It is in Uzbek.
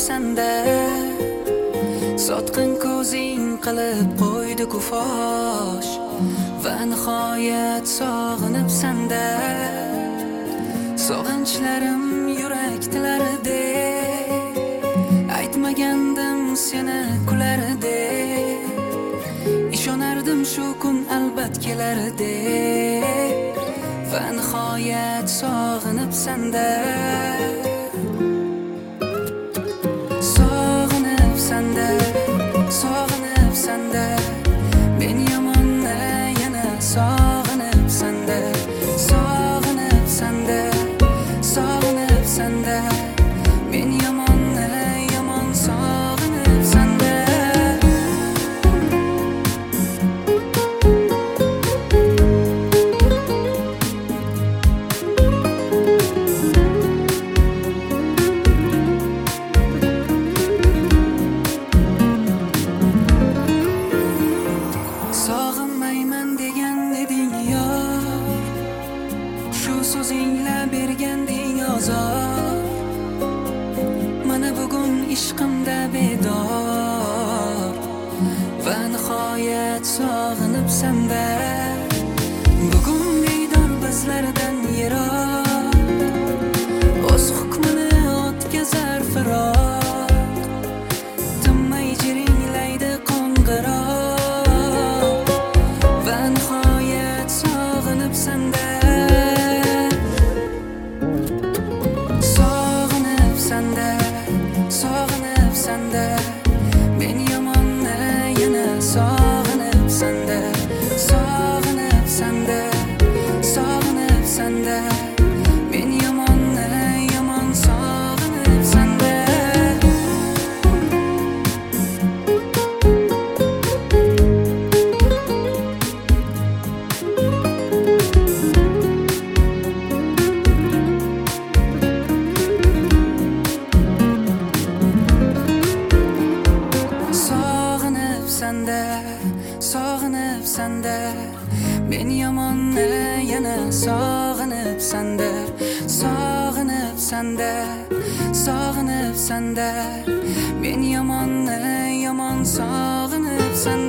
sanda sotqin ko'zing qilib qo'ydi kufosh va nihoyat sog'inib sanda sog'inchlarim yurak tilaride aytmagandim seni kularide ishonardim shu kun albat kelaride va nihoyat sog'inib sanda sog'inib sanda men yomonni yana sog'inib sanda sog'inib sanda men yomonni yomon sog'inib sanda so'zingla berganding ozor mana bugun ishqimda bedor va nihoyat sog'inib sanda bugun bedor bizlardan yiroq o'z hukmini o'tkazar firoq tinmay jiringlaydi qo'ng'iroq va nihoyat sog'inib sanda sog'inib sanda men yomonni yana sog'inib sanda sog'inib sanda men yomonni yomon sog'inib sanda sog'inib sanda men yomonni yana sog'inib sanda sog'inib sanda men yomonni yomon sog'inib sanda